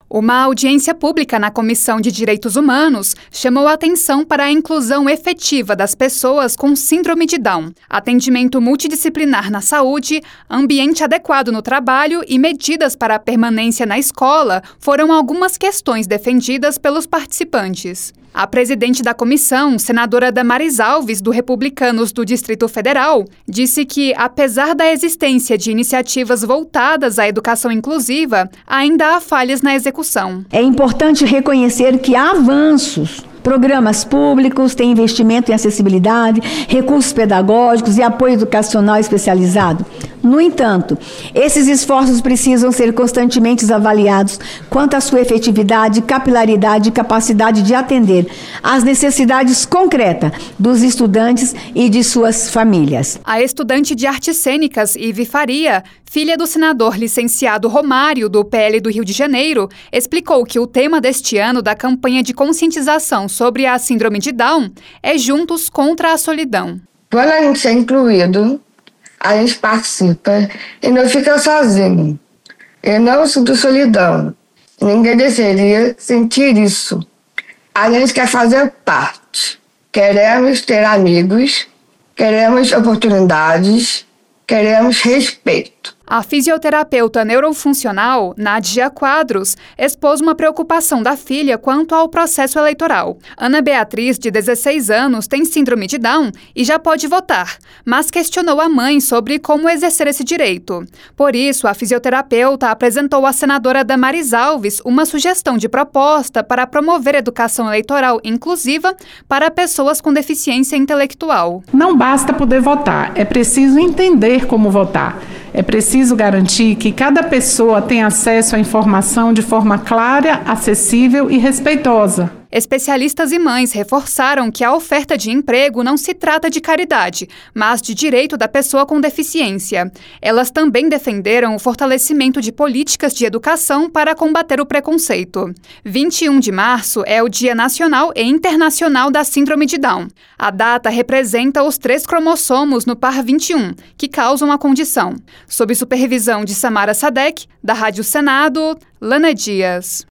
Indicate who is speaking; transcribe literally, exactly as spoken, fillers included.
Speaker 1: Uma audiência pública na Comissão de Direitos Humanos chamou a atenção para a inclusão efetiva das pessoas com síndrome de Down, atendimento multidisciplinar na saúde, ambiente adequado no trabalho e medidas para a permanência na escola foram algumas questões defendidas pelos participantes. A presidente da comissão, senadora Damares Alves, do Republicanos do Distrito Federal, disse que, apesar da existência de iniciativas voltadas à educação inclusiva, ainda há falhas na execução.
Speaker 2: É importante reconhecer que há avanços. Programas públicos têm investimento em acessibilidade, recursos pedagógicos e apoio educacional especializado. No entanto, esses esforços precisam ser constantemente avaliados quanto à sua efetividade, capilaridade e capacidade de atender às necessidades concretas dos estudantes e de suas famílias.
Speaker 1: A estudante de artes cênicas, Ive Faria, filha do senador licenciado Romário, do P L do Rio de Janeiro, explicou que o tema deste ano da campanha de conscientização sobre a síndrome de Down é Juntos contra a Solidão.
Speaker 3: Quando a gente é incluído, a gente participa e não fica sozinho. Eu não sinto solidão. Ninguém deveria sentir isso. A gente quer fazer parte. Queremos ter amigos, queremos oportunidades, queremos respeito.
Speaker 1: A fisioterapeuta neurofuncional, Nádia Quadros, expôs uma preocupação da filha quanto ao processo eleitoral. Ana Beatriz, de dezesseis anos, tem síndrome de Down e já pode votar, mas questionou a mãe sobre como exercer esse direito. Por isso, a fisioterapeuta apresentou à senadora Damares Alves uma sugestão de proposta para promover educação eleitoral inclusiva para pessoas com deficiência intelectual.
Speaker 4: Não basta poder votar, é preciso entender como votar. É preciso garantir que cada pessoa tenha acesso à informação de forma clara, acessível e respeitosa.
Speaker 1: Especialistas e mães reforçaram que a oferta de emprego não se trata de caridade, mas de direito da pessoa com deficiência. Elas também defenderam o fortalecimento de políticas de educação para combater o preconceito. vinte e um de março é o Dia Nacional e Internacional da Síndrome de Down. A data representa os três cromossomos no par vinte e um, que causam a condição. Sob supervisão de Samara Sadek, da Rádio Senado, Lana Dias.